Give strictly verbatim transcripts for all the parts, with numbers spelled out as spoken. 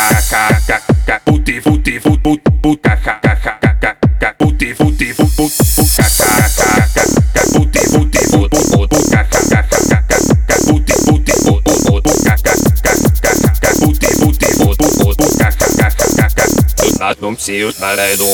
Putti futti fut put put caca caca caca caca putti futti fut put put caca caca caca putti futti fut put put put caca caca caca caca putti futti fut put put put caca caca caca putti futti fut put put put caca caca caca Natum siut maledum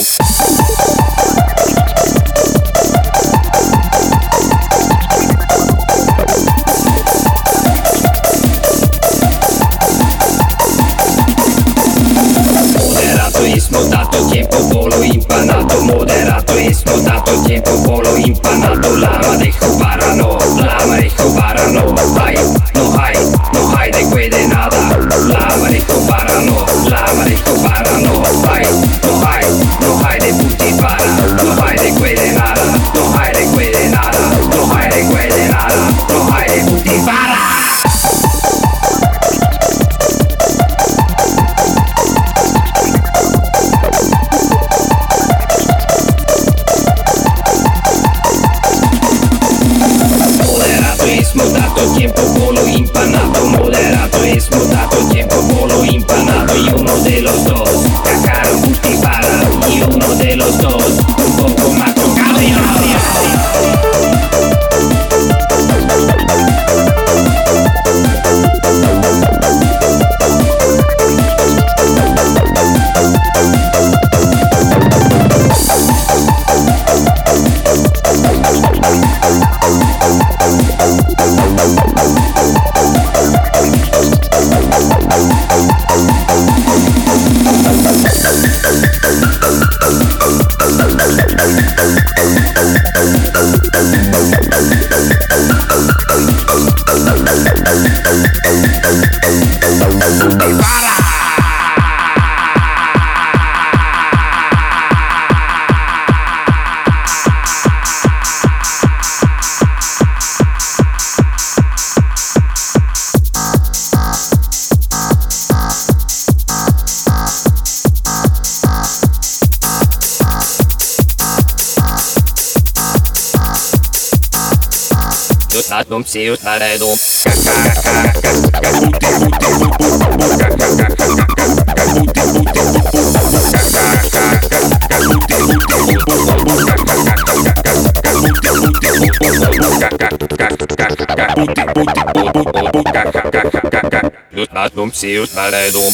Dato tiempo polo impanato, moderatoismo, dato tiempo polo impanato, la manejo para no, la manejo para no, hay, no hay, no hay de que de nada, la manejo para no, la manejo para no, hay, no hay, no hay de puti para, no hay de que de nada, no hay de que de nada, no hay de que de nada, no hay de puti para. Dato tiempo polo impanato, moderatoismo, dato tiempo polo impanato y uno de los dos, cacaron puti para y uno de los dos, un poco más tocado. Natum siut maledum Natum siut maledum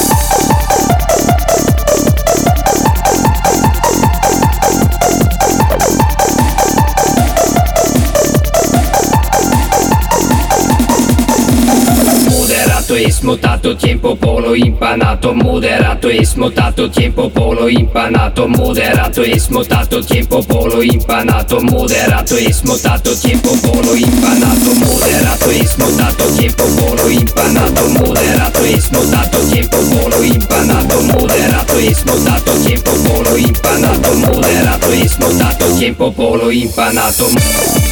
Moderatoismo, dato tiempo polo impanato, moderatoismo, dato tiempo polo impanato, moderatoismo, dato tiempo polo impanato, moderatoismo, dato tiempo polo impanato, moderatoismo, dato tiempo polo impanato, moderatoismo, dato tiempo polo impanato, moderatoismo, dato tiempo polo impanato, moderatoismo, dato tiempo polo impanato.